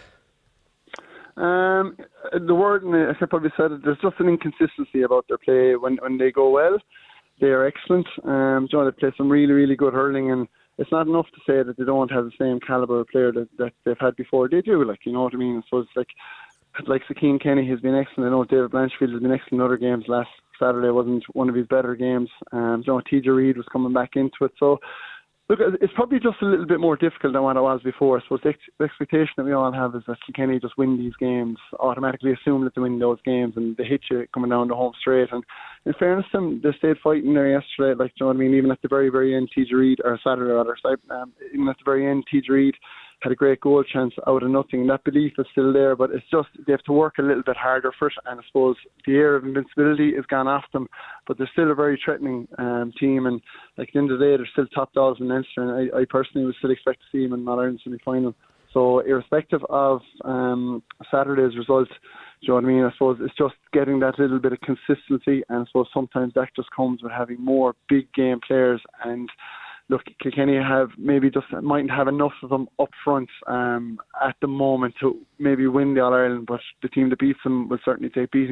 The word, and I probably said it, there's just an inconsistency about their play. When they go well, they are excellent. You know, they play some really, really good hurling, and it's not enough to say that they don't have the same calibre of player that they've had before. They do, like, you know what I mean? So it's like Sakeen Kenny has been excellent. I know David Blanchfield has been excellent in other games. Last Saturday wasn't one of his better games. You know, TJ Reid was coming back into it. So, look, it's probably just a little bit more difficult than what it was before. So the expectation that we all have is that Kilkenny just win these games, automatically assume that they win those games, and they hit you coming down the home straight. And in fairness to them, they stayed fighting there yesterday. Like, you know what I mean? Even at the very, very end, TJ Reid, or Saturday rather, even at the very end, TJ Reid had a great goal chance out of nothing. That belief is still there, but it's just they have to work a little bit harder for it. And I suppose the air of invincibility is gone off them, but they're still a very threatening team. And like at the end of the day, they're still top dogs in Leinster. And I personally would still expect to see them in All-Ireland semi-final. So irrespective of Saturday's result, do you know what I mean? I suppose it's just getting that little bit of consistency, and I suppose sometimes that just comes with having more big game players. And look, Kilkenny mightn't have enough of them up front at the moment to maybe win the All-Ireland, but the team that beats them will certainly take beating.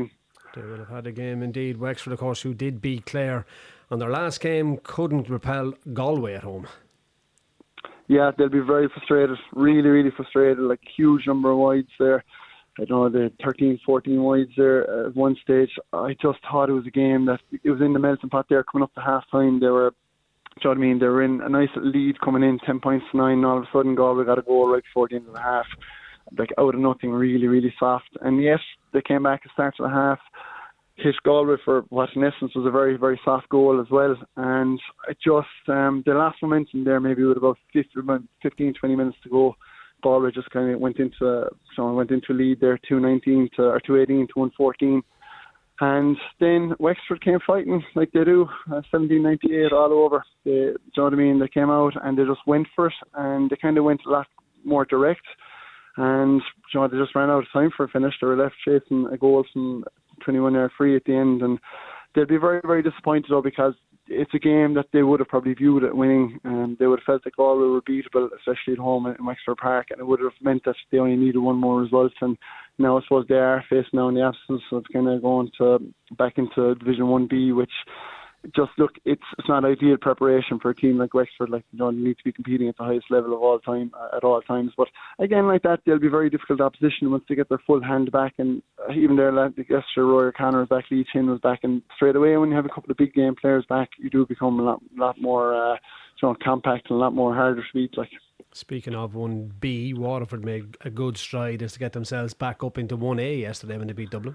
They will have had a game indeed. Wexford, of course, who did beat Clare on their last game, couldn't repel Galway at home. Yeah, they'll be very frustrated, really frustrated, like huge number of wides there. I don't know, the 13, 14 wides there at one stage. I just thought it was a game that, it was in the melting pot there coming up to half time. They were, do you know what I mean? They were in a nice lead coming in, 10 points to 9, and all of a sudden Galway got a goal right before the end of the half. Like out of nothing, really soft. And yes, they came back at the start of the half, hit Galway for what in essence was a very soft goal as well. And it just, the last momentum there, maybe with about 15, 20 minutes to go, Galway just kind of went into a lead there, 2-18 to 114. And then Wexford came fighting like they do, 17-98 all over. Do you know what I mean? They came out and they just went for it, and they kind of went a lot more direct. And you know, they just ran out of time for a finish. They were left chasing a goal from 21-yard free at the end, and they'll be very disappointed though, because it's a game that they would have probably viewed it winning, and they would have felt like Galway were beatable, especially at home in Wexford Park, and it would have meant that they only needed one more result. And now I suppose they are facing now in the absence of kind of going back into Division 1B, which just look, it's not ideal preparation for a team like Wexford. Like, you know, they need to be competing at the highest level of all time at all times. But again, like that, they'll be very difficult opposition once they get their full hand back. And even there, like yesterday, Rory O'Connor was back, Lee Chin was back, and straight away when you have a couple of big game players back, you do become a lot more compact and a lot more harder to beat. Like. Speaking of 1B, Waterford made a good stride as to get themselves back up into 1A yesterday when they beat Dublin.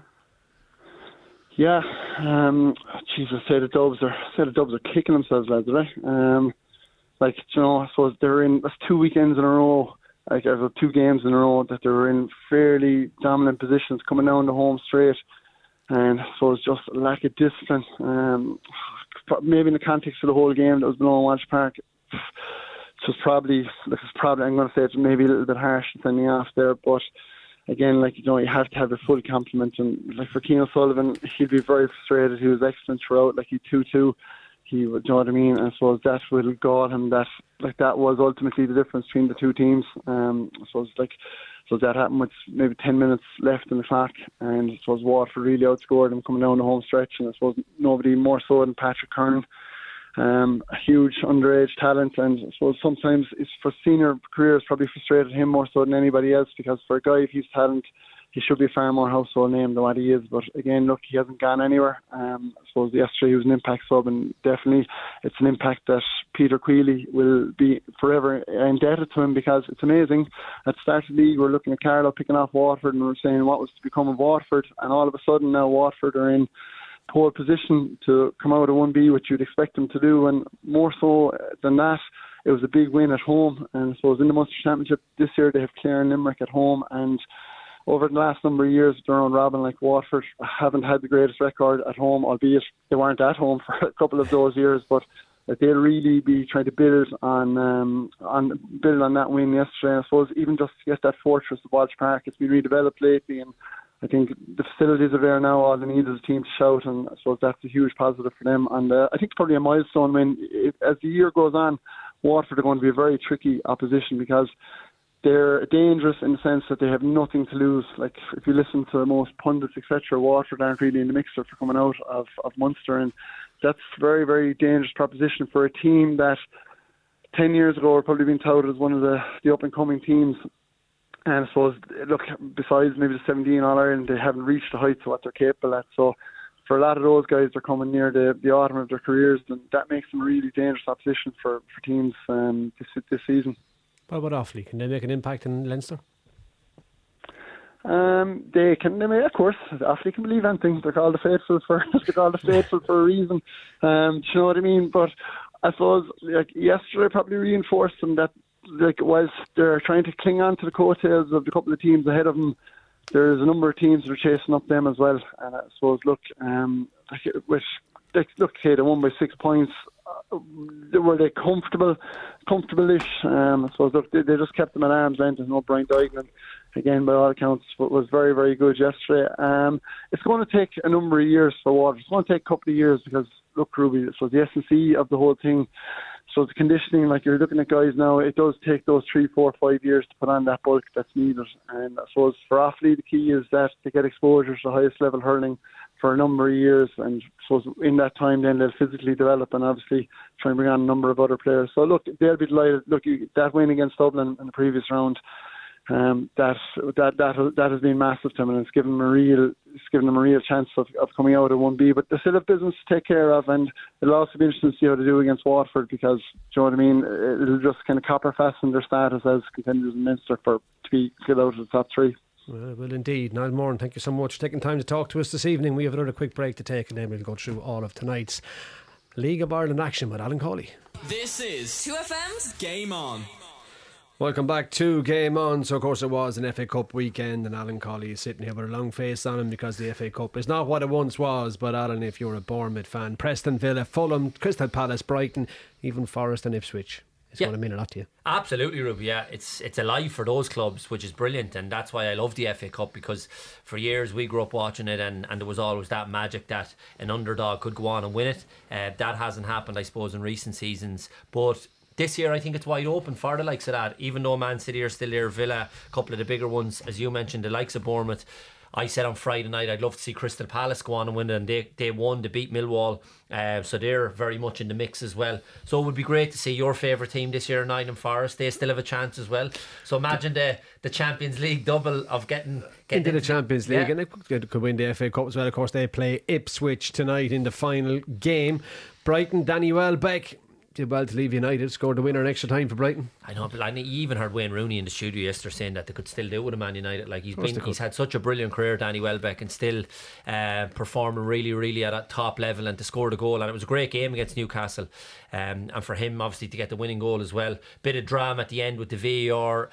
Yeah, Jesus, say the Dubs are kicking themselves, lads, right? Like, you know, I suppose that's 2 weekends in a row, like 2 games in a row that they were in fairly dominant positions coming down the home straight, and I suppose just a lack of discipline. Maybe in the context of the whole game that was below Walsh Park, it's probably I'm going to say it's maybe a little bit harsh sending off there, but. Again, like, you know, you have to have a full complement, and like for Keane O'Sullivan, he'd be very frustrated. He was excellent throughout, like he 2-2. He would, you know what I mean? And I suppose that will got him. That was ultimately the difference between the two teams. So that happened with maybe 10 minutes left in the clock, and I suppose Waterford really outscored him coming down the home stretch, and I suppose nobody more so than Patrick Kern. A huge underage talent, and I suppose sometimes it's for senior careers probably frustrated him more so than anybody else, because for a guy of his talent he should be a far more household name than what he is. But again, look, he hasn't gone anywhere. I suppose yesterday he was an impact sub, and definitely it's an impact that Peter Queally will be forever indebted to him, because it's amazing. At the start of the league we're looking at Carlow picking off Waterford and we're saying what was to become of Waterford, and all of a sudden now Waterford are in pole position to come out of 1B, which you'd expect them to do, and more so than that, it was a big win at home. And I suppose in the Munster Championship this year they have Clare and Limerick at home, and over the last number of years their own Robin, like Waterford, haven't had the greatest record at home, albeit they weren't at home for a couple of those years, but they'll really be trying to build on that win yesterday. And I suppose even just to get that fortress of Walsh Park, it's been redeveloped lately, and I think the facilities are there now. All they need is a team to shout, and I suppose that's a huge positive for them. And I think it's probably a milestone win. As the year goes on, Waterford are going to be a very tricky opposition, because they're dangerous in the sense that they have nothing to lose. Like, if you listen to most pundits, etc., Waterford aren't really in the mixer for coming out of Munster, and that's a very dangerous proposition for a team that 10 years ago were probably being touted as one of the up-and-coming teams. And I suppose, look, besides maybe the 17 All-Ireland, they haven't reached the heights of what they're capable at. So for a lot of those guys, they're coming near the autumn of their careers, and that makes them a really dangerous opposition for teams this season. What about Offaly? Can they make an impact in Leinster? They can, of course. Offaly can believe anything. They're called the faithful for a reason. Do you know what I mean? But I suppose, like, yesterday probably reinforced them that, like, whilst they're trying to cling on to the coattails of the couple of teams ahead of them, there's a number of teams that are chasing up them as well. And I suppose, look, they won by 6 points. Were they comfortable-ish? I suppose, look, they just kept them at arm's length. And Brian Duignan, again, by all accounts, was very good yesterday. It's going to take a number of years for Waterford. It's going to take a couple of years, because, look, Ruby, so the S&C of the whole thing. So the conditioning, like, you're looking at guys now, it does take those 3, 4, 5 years to put on that bulk that's needed. And I suppose for Offaly, the key is that they get exposure to the highest level hurling for a number of years, and so in that time then they'll physically develop and obviously try and bring on a number of other players. So look, they'll be delighted. Look, that win against Dublin in the previous round, that has been massive to them, and it's given them a real chance of coming out at 1B. But they still have business to take care of, and it'll also be interesting to see how they do against Waterford, because, do you know what I mean, it'll just kind of copper fasten their status as contenders in Munster to get out of the top three. Well, indeed. Niall Moran, thank you so much for taking time to talk to us this evening. We have another quick break to take, and then we'll go through all of tonight's League of Ireland action with Alan Cawley. This is 2FM's Game On. Welcome back to Game On. So of course it was an FA Cup weekend, and Alan Cawley is sitting here with a long face on him because the FA Cup is not what it once was. But Alan, if you're a Bournemouth fan, Preston, Villa, Fulham, Crystal Palace, Brighton, even Forest and Ipswich, it's going to mean a lot to you. Absolutely, Ruby. Yeah, it's alive for those clubs, which is brilliant, and that's why I love the FA Cup, because for years we grew up watching it, and there was always that magic that an underdog could go on and win it. That hasn't happened, I suppose, in recent seasons, but this year I think it's wide open for the likes of that. Even though Man City are still there, Villa, a couple of the bigger ones, as you mentioned, the likes of Bournemouth. I said on Friday night I'd love to see Crystal Palace go on and win it, and they won, they beat Millwall, so they're very much in the mix as well. So it would be great to see your favourite team this year, Nottingham Forest. They still have a chance as well. So imagine the Champions League double of getting into the Champions League, and they could win the FA Cup as well. Of course, they play Ipswich tonight in the final game. Brighton, Danny Welbeck did well to leave United, scored the winner in extra time for Brighton. I know, but you even heard Wayne Rooney in the studio yesterday saying that they could still do it with Man United. Like he's had such a brilliant career, Danny Welbeck, and still performing really, really at a top level, and to score the goal. And it was a great game against Newcastle, and for him obviously to get the winning goal as well. Bit of drama at the end with the VAR,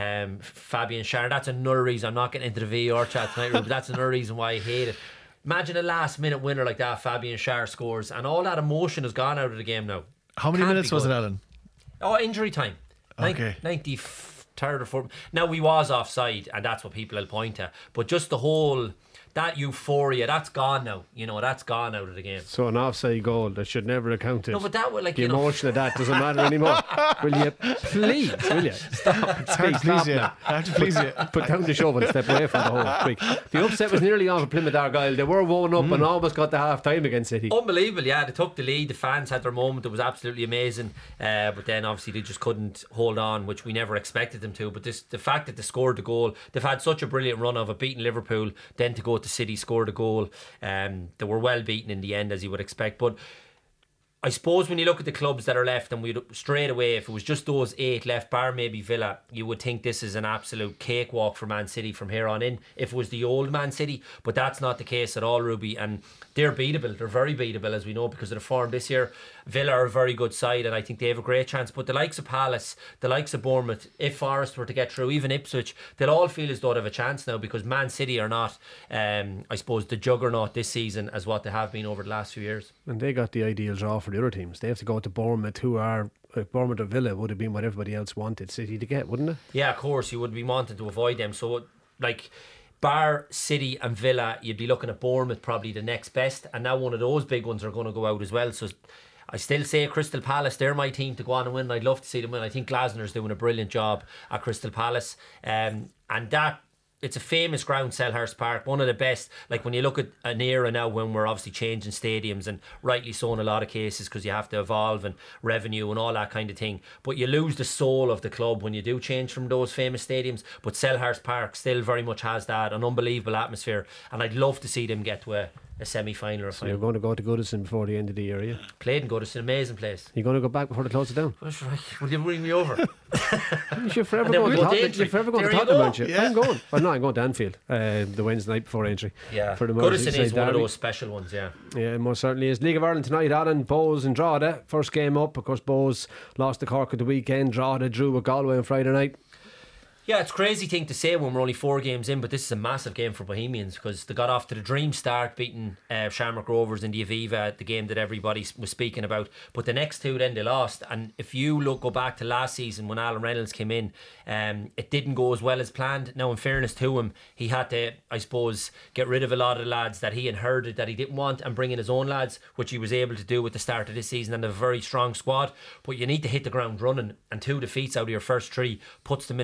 Fabian Schär. That's another reason I'm not getting into the VAR chat tonight, but that's another reason why I hate it. Imagine a last minute winner like that, Fabian Schär scores, and all that emotion has gone out of the game now. How many minutes was it, Alan? Oh, injury time. Okay. 93rd or 4th. Now, we was offside, and that's what people will point to. But just the whole, that euphoria, that's gone now. You know, that's gone out of the game. So an offside goal that should never have counted. No, but that would, like, the emotion of that doesn't matter anymore. Will you please, stop? It's hard to please you. Hard to please you. Put down the shovel and step away from the whole quick. The upset was nearly on for Plymouth Argyle. They were 1-up and almost got the half time against City. Unbelievable, yeah. They took the lead. The fans had their moment. It was absolutely amazing. But then obviously they just couldn't hold on, which we never expected them to. But the fact that they scored the goal, they've had such a brilliant run of it, beating Liverpool, then to go to City, scored a goal. They were well beaten in the end, as you would expect. But I suppose when you look at the clubs that are left, and we straight away, if it was just those 8 left, bar maybe Villa, you would think this is an absolute cakewalk for Man City from here on in, if it was the old Man City. But that's not the case at all, Ruby, and they're beatable. They're very beatable, as we know, because of the form this year. Villa are a very good side, and I think they have a great chance. But the likes of Palace, the likes of Bournemouth, if Forest were to get through, even Ipswich, they'll all feel as though they have a chance now, because Man City are not, I suppose, the juggernaut this season as what they have been over the last few years. And they got the ideal draw for the other teams. They have to go to Bournemouth, who are, Bournemouth or Villa would have been what everybody else wanted City to get, wouldn't it? Yeah, of course, you would be wanting to avoid them. So, like, bar City and Villa, you'd be looking at Bournemouth probably the next best, and now one of those big ones are going to go out as well. So I still say Crystal Palace, they're my team to go on and win. I'd love to see them win. I think Glasner's doing a brilliant job at Crystal Palace, and that, it's a famous ground, Selhurst Park, one of the best. Like, when you look at an era now when we're obviously changing stadiums, and rightly so in a lot of cases, because you have to evolve and revenue and all that kind of thing, but you lose the soul of the club when you do change from those famous stadiums. But Selhurst Park still very much has that, an unbelievable atmosphere, and I'd love to see them get to a semi-final or So final. you're going to go to Goodison before the end of the year, are you? Played in Goodison, amazing place. You're going to go back before they close it down? That's right. Will you bring me over? You're forever And then going to we'll go to Tottenham. Aintree. You're forever going There to you Tottenham, go. aren't you? Yeah. I'm going. Well, no, I'm going to Anfield the Wednesday night before Aintree. Yeah, For the Goodison Merseyside is one of derby. those special ones, yeah. Yeah, it most certainly is. League of Ireland tonight, Alan, Bows and Drogheda. First game up, of course, Bows lost to Cork at the weekend. Drogheda drew with Galway on Friday night. Yeah, it's a crazy thing to say when we're only 4 games in, but this is a massive game for Bohemians, because they got off to the dream start, beating Shamrock Rovers in the Aviva, the game that everybody was speaking about. But the next 2 then they lost, and if you go back to last season when Alan Reynolds came in, it didn't go as well as planned. Now, in fairness to him, he had to, I suppose, get rid of a lot of the lads that he inherited that he didn't want and bring in his own lads, which he was able to do at the start of this season, and a very strong squad. But you need to hit the ground running, and 2 defeats out of your first 3 puts them in a position where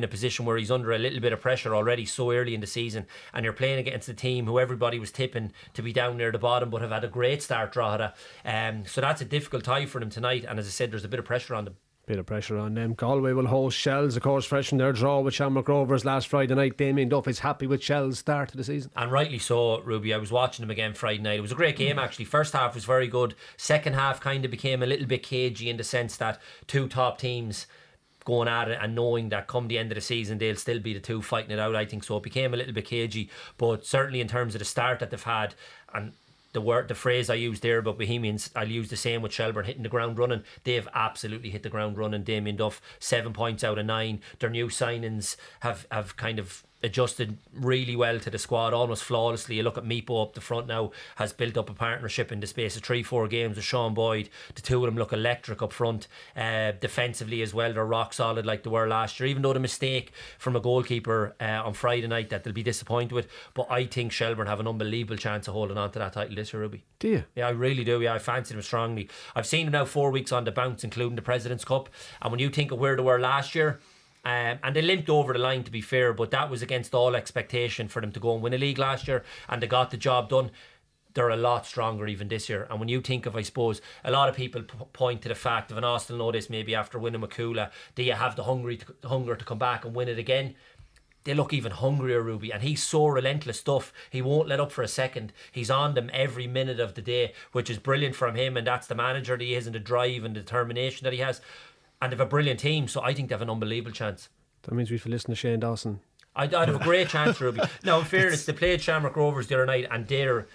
where he's under a little bit of pressure already so early in the season, and you're playing against a team who everybody was tipping to be down near the bottom but have had a great start, Drogheda. So that's a difficult tie for them tonight, and as I said, there's a bit of pressure on them. Bit of pressure on them. Galway will host Shells, of course, fresh from their draw with Shamrock Rovers last Friday night. Damien Duff is happy with Shells' start to the season. And rightly so, Ruby. I was watching them again Friday night. It was a great game, actually. First half was very good. Second half kind of became a little bit cagey in the sense that two top teams going at it and knowing that come the end of the season they'll still be the two fighting it out, I think. So it became a little bit cagey. But certainly in terms of the start that they've had, and the phrase I used there about Bohemians, I'll use the same with Shelburne hitting the ground running. They've absolutely hit the ground running. Damien Duff, 7 points out of 9. Their new signings have kind of adjusted really well to the squad, almost flawlessly. You look at Meepo up the front now, has built up a partnership in the space of 3-4 games with Sean Boyd. The two of them look electric up front. Defensively as well, they're rock solid like they were last year, even though the mistake from a goalkeeper on Friday night that they'll be disappointed with. But I think Shelburne have an unbelievable chance of holding on to that title this year, Ruby. Do you? Yeah, I really do. Yeah, I fancy them strongly. I've seen them now 4 weeks on the bounce, including the President's Cup, and when you think of where they were last year, and they limped over the line, to be fair, but that was against all expectation for them to go and win a league last year, and they got the job done. They're a lot stronger even this year. And when you think of, I suppose, a lot of people point to the fact of, and Austin know this maybe after winning Macula, do you have the hunger to come back and win it again? They look even hungrier, Ruby, and he's so relentless stuff. He won't let up for a second. He's on them every minute of the day, which is brilliant from him, and that's the manager that he is and the drive and the determination that he has. And they've a brilliant team, so I think they have an unbelievable chance. That means we have to listen to Shane Dawson. I'd have a great chance, Ruby. Now, in fairness, they played Shamrock Rovers the other night, and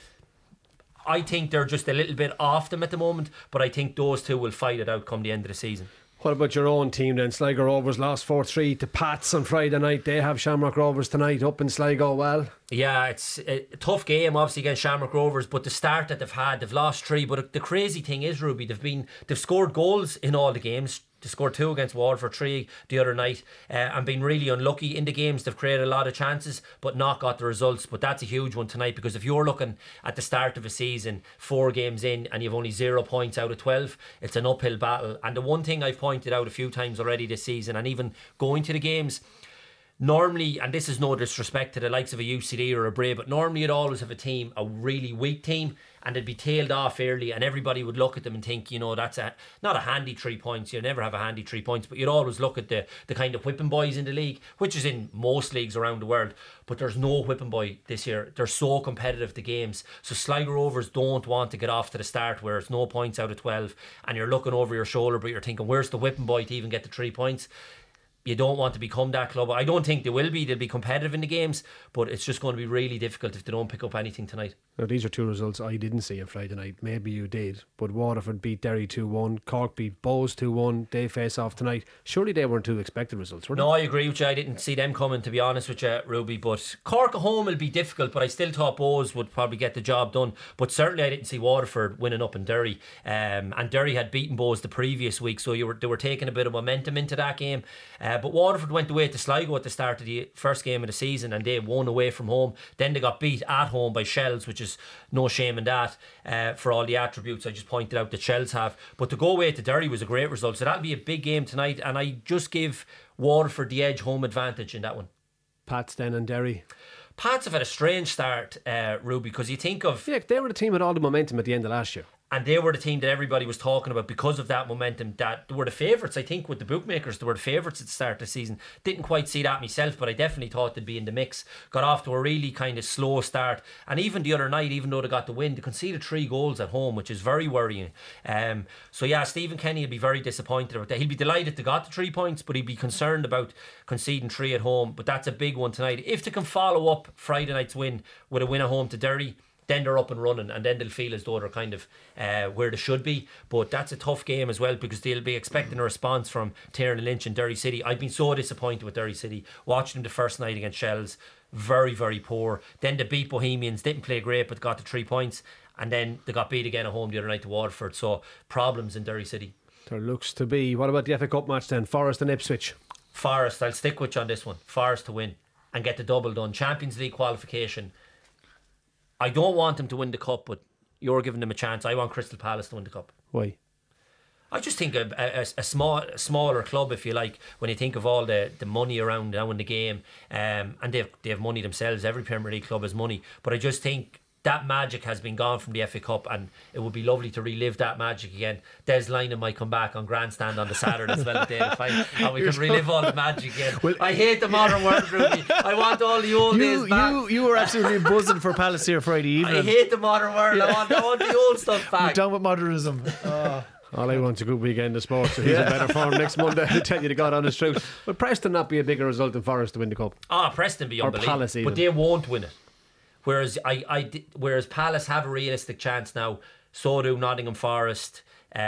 I think they're just a little bit off them at the moment, but I think those two will fight it out come the end of the season. What about your own team then? Sligo Rovers lost 4-3 to Pats on Friday night. They have Shamrock Rovers tonight up in Sligo. Well, yeah, it's a tough game obviously against Shamrock Rovers, but the start that they've lost 3. But the crazy thing is, Ruby, they've scored goals in all the games. They scored 2 against Waterford, 3 the other night, and been really unlucky in the games. They've created a lot of chances but not got the results. But that's a huge one tonight, because if you're looking at the start of a season 4 games in and you've only 0 points out of 12, it's an uphill battle. And the one thing I've pointed out a few times already this season, and even going to the games, normally, and this is no disrespect to the likes of a UCD or a Bray, but normally you'd always have a really weak team, and they'd be tailed off early, and everybody would look at them and think, that's not a handy 3 points. You never have a handy 3 points, but you'd always look at the kind of whipping boys in the league, which is in most leagues around the world. But there's no whipping boy this year. They're so competitive, the games. So Sligo Rovers don't want to get off to the start where it's no points out of 12, and you're looking over your shoulder, but you're thinking, where's the whipping boy to even get the 3 points? You don't want to become that club. I don't think they will be. They'll be competitive in the games, but it's just going to be really difficult if they don't pick up anything tonight. Now, these are 2 results I didn't see on Friday night. Maybe you did, but Waterford beat Derry 2-1, Cork beat Bows 2-1. They face off tonight. Surely they weren't 2 expected results, were they? No, I agree with you. I didn't see them coming, to be honest with you, Ruby. But Cork at home will be difficult, but I still thought Bows would probably get the job done. But certainly I didn't see Waterford winning up in Derry. And Derry had beaten Bows the previous week, so they were taking a bit of momentum into that game. But Waterford went away to Sligo at the start of the first game of the season, and they won away from home. Then they got beat at home by Shells, which is no shame in that, for all the attributes I just pointed out that Shells have. But to go away to Derry was a great result, so that'll be a big game tonight, and I just give Waterford the edge, home advantage in that one. Pats then and Derry. Pats have had a strange start, Ruby, because you think of... Yeah, they were the team with all the momentum at the end of last year. And they were the team that everybody was talking about because of that momentum, that they were the favourites. I think with the bookmakers, they were the favourites at the start of the season. Didn't quite see that myself, but I definitely thought they'd be in the mix. Got off to a really kind of slow start, and even the other night, even though they got the win, they conceded 3 goals at home, which is very worrying. So yeah, Stephen Kenny will be very disappointed about that. He'll be delighted they got the 3 points, but he'd be concerned about conceding 3 at home. But that's a big one tonight. If they can follow up Friday night's win with a win at home to Derry, then they're up and running, and then they'll feel as though they're kind of where they should be. But that's a tough game as well, because they'll be expecting a response from Tiernan Lynch and Derry City. I've been so disappointed with Derry City. Watching them the first night against Shells, very, very poor. Then they beat Bohemians, didn't play great, but got the 3 points. And then they got beat again at home the other night to Waterford. So problems in Derry City. There looks to be. What about the FA Cup match then? Forest and Ipswich. Forest, I'll stick with you on this one. Forest to win and get the double done. Champions League qualification. I don't want them to win the cup, but you're giving them a chance. I want Crystal Palace to win the cup. Why? I just think a smaller club, if you like, when you think of all the money around now in the game, and they have money themselves. Every Premier League club has money, but I just think that magic has been gone from the FA Cup, and it would be lovely to relive that magic again. Des Lynam might come back on grandstand on the Saturday as well, and we can relive all the magic again. Well, I hate the modern world, Ruby. I want all the old days back. You were absolutely buzzing for Palace here Friday evening. I hate the modern world. I want the old stuff back. We're down with modernism. All I want's a good weekend of sport, so he's in better form next Monday. I tell you the God honest truth. Would Preston not be a bigger result than Forest to win the cup? Preston be or unbelievable, Palace even. But they won't win it. Whereas whereas Palace have a realistic chance now, so do Nottingham Forest,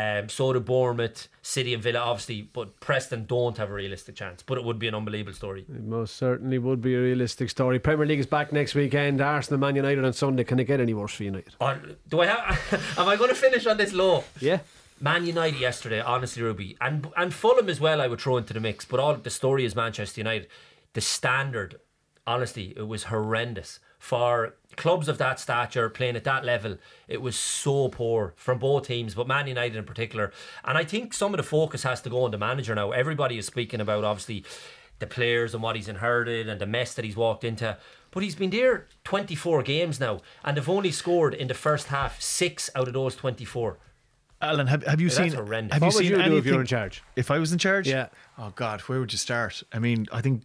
so do Bournemouth, City and Villa obviously, but Preston don't have a realistic chance. But it would be an unbelievable story. It most certainly would be a realistic story. Premier League is back next weekend. Arsenal, Man United on Sunday. Can it get any worse for United? Do I have? Am I going to finish on this low? Yeah. Man United yesterday, honestly, Ruby, and Fulham as well, I would throw into the mix. But all the story is Manchester United. The standard, honestly, it was horrendous. For clubs of that stature playing at that level, it was so poor from both teams, but Man United in particular. And I think some of the focus has to go on the manager now. Everybody is speaking about obviously the players and what he's inherited and the mess that he's walked into, but he's been there 24 games now, and they've only scored in the first half 6 out of those 24. Alan, have you seen? Horrendous. Have what you would seen you anything? do if you're in charge? If I was in charge, Yeah. Oh God, where would you start? I mean, I think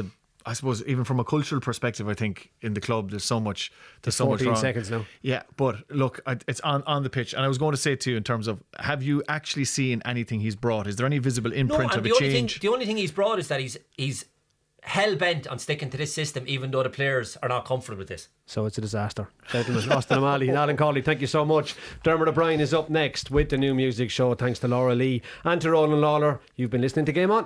I suppose even from a cultural perspective, I think in the club there's so much. There's so much 14 wrong. seconds now. Yeah, but look, it's on the pitch, and I was going to say to you in terms of, have you actually seen anything he's brought? Is there any visible imprint of a change? The only thing he's brought is that he's hell bent on sticking to this system, even though the players are not comfortable with this. So it's a disaster. Gentlemen, Austin O'Malley, Alan Cawley, thank you so much. Dermot O'Brien is up next with the new music show. Thanks to Laura Lee and to Roland Lawler. You've been listening to Game On.